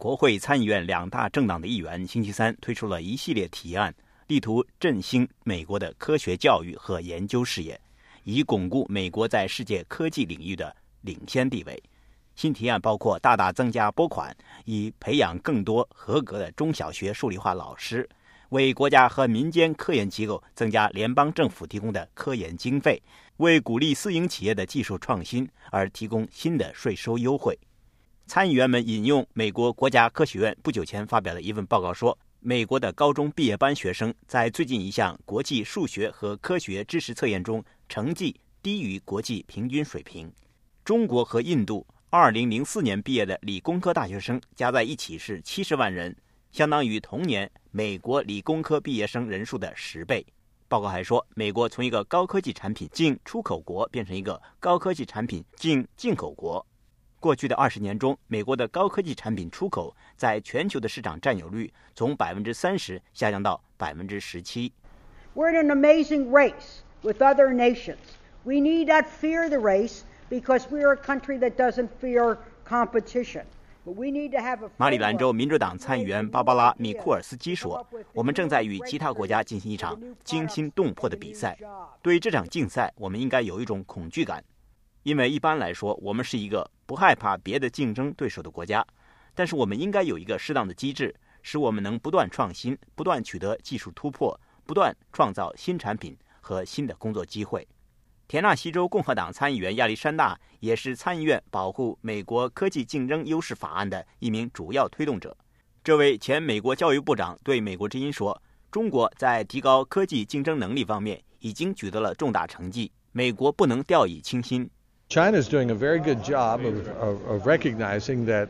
国会参议院两大政党的议员星期三推出了一系列提案，力图振兴美国的科学教育和研究事业，以巩固美国在世界科技领域的领先地位。新提案包括大大增加拨款，以培养更多合格的中小学数理化老师，为国家和民间科研机构增加联邦政府提供的科研经费，为鼓励私营企业的技术创新而提供新的税收优惠。参议员们引用美国国家科学院不久前发表的一份报告说，美国的高中毕业班学生在最近一项国际数学和科学知识测验中成绩低于国际平均水平。中国和印度2004年毕业的理工科大学生加在一起是70万人，相当于同年美国理工科毕业生人数的10倍。报告还说，美国从一个高科技产品净出口国变成一个高科技产品净进口国。过去的20年中，美国的高科技产品出口在全球的市场占有率从30%下降到17%。 We're in an amazing race with other nations. We need not fear the race because we are a country that doesn't fear competition. 马里兰州民主党参议员芭芭拉·米库尔斯基说，我们正在与其他国家进行一场惊心动魄的比赛。对于这场竞赛，我们应该有一种恐惧感，因为一般来说，我们是一个不害怕别的竞争对手的国家，但是我们应该有一个适当的机制，使我们能不断创新，不断取得技术突破，不断创造新产品和新的工作机会。田纳西州共和党参议员亚历山大也是参议院保护美国科技竞争优势法案的一名主要推动者。这位前美国教育部长对美国之音说，中国在提高科技竞争能力方面已经取得了重大成绩，美国不能掉以轻心。 China is doing a very good job of recognizing that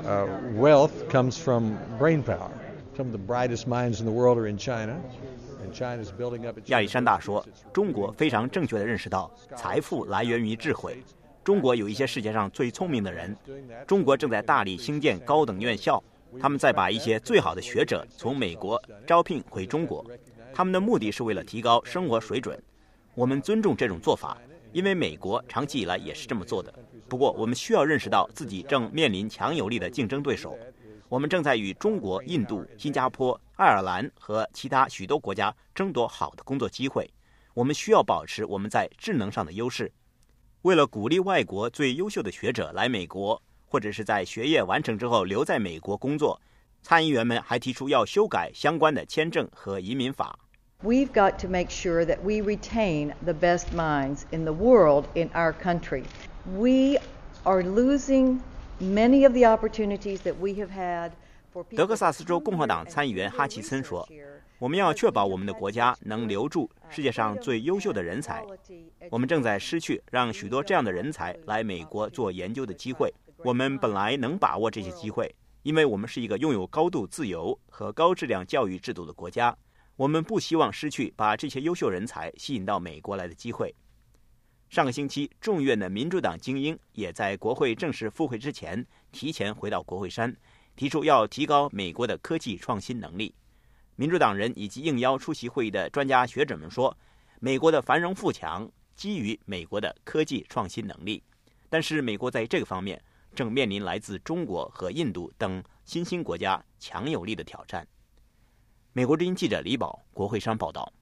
wealth comes from brain power. Some of the brightest minds in the world are in China. 亚历山大说，中国非常正确地认识到财富来源于智慧，中国有一些世界上最聪明的人，中国正在大力兴建高等院校，他们在把一些最好的学者从美国招聘回中国，他们的目的是为了提高生活水准。我们尊重这种做法，因为美国长期以来也是这么做的。不过我们需要认识到自己正面临强有力的竞争对手，我们正在与中国、印度、新加坡、爱尔兰和其他许多国家争夺好的工作机会。我们需要保持我们在智能上的优势。为了鼓励外国最优秀的学者来美国，或者是在学业完成之后留在美国工作，参议员们还提出要修改相关的签证和移民法。 We've got to make sure that we retain the best minds in the world in our country. We are losing many of the opportunities that we have had. 德克萨斯州共和党参议员哈奇森说，我们要确保我们的国家能留住世界上最优秀的人才。我们正在失去让许多这样的人才来美国做研究的机会。我们本来能把握这些机会，因为我们是一个拥有高度自由和高质量教育制度的国家。我们不希望失去把这些优秀人才吸引到美国来的机会。上个星期，众议院的民主党精英也在国会正式复会之前提前回到国会山，提出要提高美国的科技创新能力。民主党人以及应邀出席会议的专家学者们说，美国的繁荣富强基于美国的科技创新能力，但是美国在这个方面正面临来自中国和印度等新兴国家强有力的挑战。美国之音记者李宝，国会山报道。